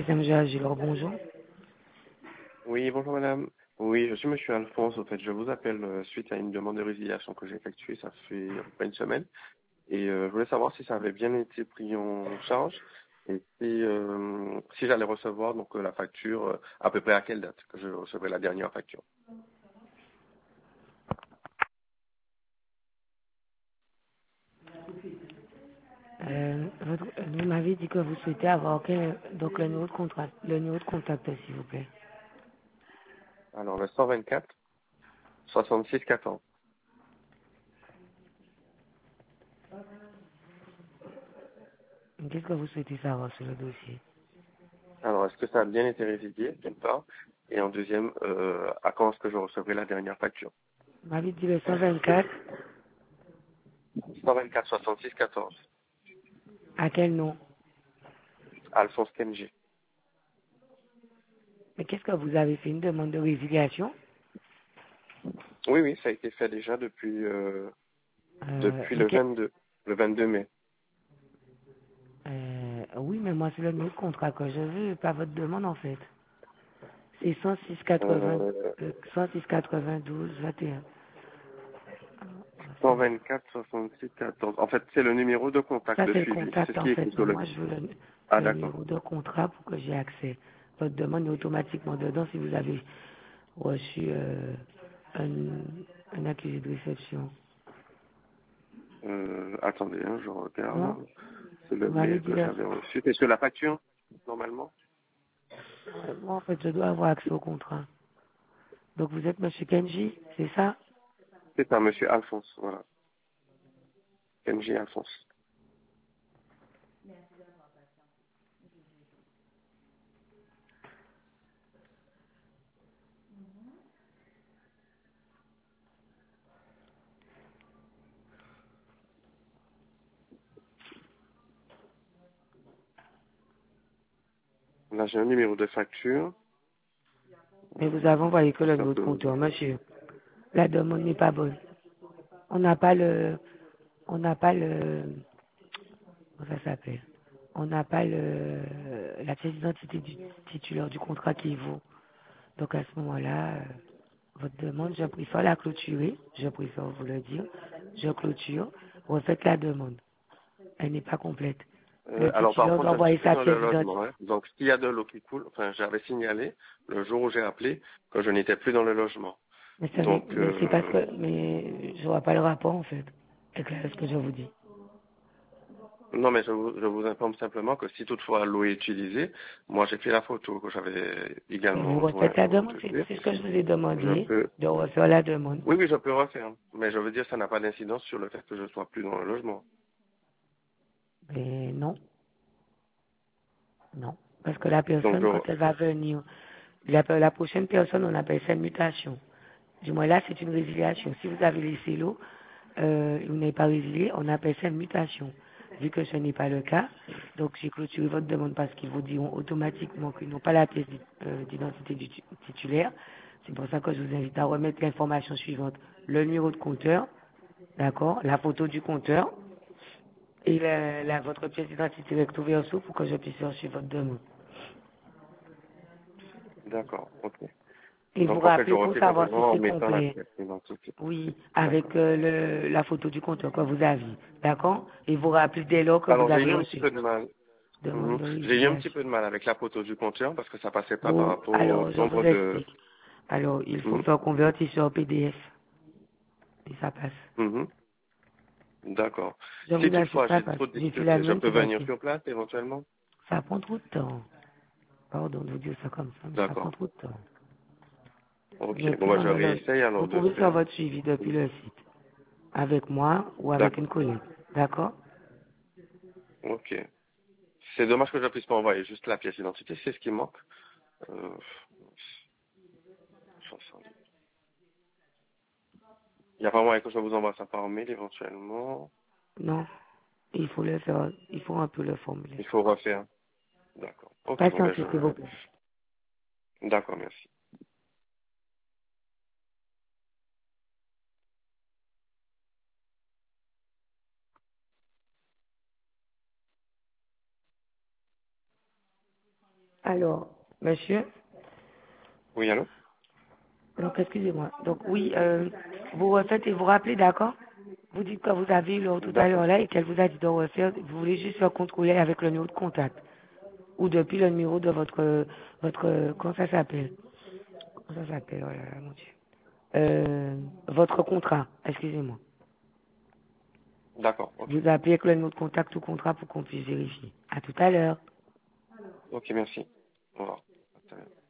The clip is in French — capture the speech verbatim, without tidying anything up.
S M G Agilor, bonjour. Oui, bonjour madame. Oui, je suis monsieur Alphonse. En fait, je vous appelle euh, suite à une demande de résiliation que j'ai effectuée, ça fait à peu près une semaine. Et euh, je voulais savoir si ça avait bien été pris en charge et si, euh, si j'allais recevoir donc euh, la facture, euh, à peu près à quelle date que je recevrai la dernière facture. Euh, votre- vous m'avez dit que vous souhaitez avoir quel, donc le numéro de contrat, le numéro de contact, s'il vous plaît. Alors le cent vingt-quatre soixante-six quatorze. Qu'est-ce que vous souhaitez savoir sur le dossier? Alors est-ce que ça a bien été résilié d'une part et en deuxième, euh, à quand est-ce que je recevrai la dernière facture? Vous m'avez dit le cent vingt-quatre, cent vingt-quatre soixante-six quatorze. à quel nom? Alphonse Kenji. Mais qu'est-ce que vous avez fait, une demande de résiliation? Oui, oui, ça a été fait déjà depuis euh, euh, depuis mais le que- vingt-deux, le vingt-deux mai. euh, Oui, mais moi c'est le numéro de contrat que je veux, pas votre demande en fait. C'est cent six quatre-vingts, Euh, euh, cent six quatre-vingt-douze vingt et un. cent vingt-quatre soixante-six quatorze. En fait, c'est le numéro de contact Ça, de c'est le suivi. C'est contact, ce en qui est fait. écrit Mais sur le... moi, je veux le, Ah, le d'accord. numéro de contrat pour que j'ai accès. Votre demande est automatiquement dedans si vous avez reçu euh, un, un accusé de réception. Euh, attendez, hein, je Non? regarde. C'est le Vous m'avez mail dit que là. j'avais reçu. C'est sur la facture, normalement? Ouais, moi, en fait, je dois avoir accès au contrat. Donc, vous êtes Monsieur Kenji, c'est ça? C'est un monsieur Alphonse, voilà. M J Alphonse. Là, j'ai un numéro de facture. Mais vous avez envoyé que Comme le ça, numéro de que... compteur, monsieur. La demande n'est pas bonne. On n'a pas le... On n'a pas le... Comment ça s'appelle? On n'a pas le, la pièce d'identité du titulaire du contrat qui vaut. Donc à ce moment-là, euh, votre demande, je préfère la clôturer, je préfère vous le dire, je clôture, refaites la demande. Elle n'est pas complète. Euh, Le alors, par titulaire contre, doit je ne suis envoyer plus sa dans le pièce logement. d'identité. Hein. Donc, s'il y a de l'eau qui coule, enfin, j'avais signalé le jour où j'ai appelé que je n'étais plus dans le logement. Mais, ça n'est- Donc, mais c'est parce euh, que, mais je vois pas le rapport en fait, avec là, ce que je vous dis. non, mais je vous, je vous informe simplement que si toutefois l'eau est utilisée, moi j'ai fait la photo que j'avais Mais vous également refaites jointe la au demande, c'est dossier. c'est ce que je vous ai Je demandé, peux, de refaire la demande. oui, oui, je peux refaire. Mais je veux dire, ça n'a pas d'incidence sur le fait que je sois plus dans le logement. Mais non, non. Parce que la Donc, personne, quand elle je, va venir, la, la prochaine personne, on appelle ça une mutation. Du moins là, c'est une résiliation. Si vous avez laissé l'eau, euh, vous n'avez pas résilié, on appelle ça une mutation. Vu que ce n'est pas le cas, donc j'ai clôturé votre demande parce qu'ils vous diront automatiquement qu'ils n'ont pas la pièce d'i- euh, d'identité du tu- titulaire. C'est pour ça que je vous invite à remettre l'information suivante. Le numéro de compteur, d'accord, la photo du compteur et la, la- votre pièce d'identité recto verso pour que je puisse reçu votre demande. d'accord, ok. Et vous Donc, en fait, je rappelez pour refais la savoir si demande en c'est mettant la complet. pièce d'identité. Oui, avec D'accord. euh, le, la photo du compteur que vous aviez. D'accord? Et vous rappelez dès lors que vous Alors, j'ai avez eu un petit reçu. peu de mal. Demande Mhm. de J'ai eu un petit résiliation. peu de mal avec la photo du compteur parce que ça passait pas par Bon, rapport au alors je vous nombre de... explique. Alors, il faut Mhm. faire convertir sur P D F. Et ça passe. Mhm. D'accord. Je Si vous assure, toutefois ça j'ai passe. trop de J'ai fait la difficultés, je même, peux c'est venir passé. sur place éventuellement? Ça prend trop de temps. Pardon de vous dire ça comme ça, mais ça prend D'accord. trop de temps. Vous Ok. n'êtes Bon, plus bah, dans je le loge. réessaye Vous alors de pouvez faire faire. votre suivi depuis le site. Avec moi ou avec une D'accord. collègue. D'accord? Ok. C'est dommage que je ne puisse pas envoyer juste la pièce d'identité, c'est ce qui me manque. Euh, Il n'y a pas moyen que je vous envoie ça par mail éventuellement. Non. Il faut le faire. Il faut un peu le formuler. Il faut refaire. D'accord. Ok, bon, ben Patientez, s'il vous plaît. je... D'accord, merci. Alors, monsieur, Oui, allô? donc excusez-moi. Donc oui, euh, vous refaites et vous rappelez, d'accord? Vous dites que vous avez eu l'heure tout à l'heure D'accord. là et qu'elle vous a dit de refaire, vous voulez juste faire contrôler avec le numéro de contact. Ou depuis le numéro de votre, votre, comment ça s'appelle? Comment ça s'appelle, oh là là, mon Dieu. Euh, votre contrat, excusez-moi. D'accord, ok. Vous appelez avec le numéro de contact ou contrat pour qu'on puisse vérifier. À tout à l'heure. Ok, merci. Au revoir. À tout à l'heure.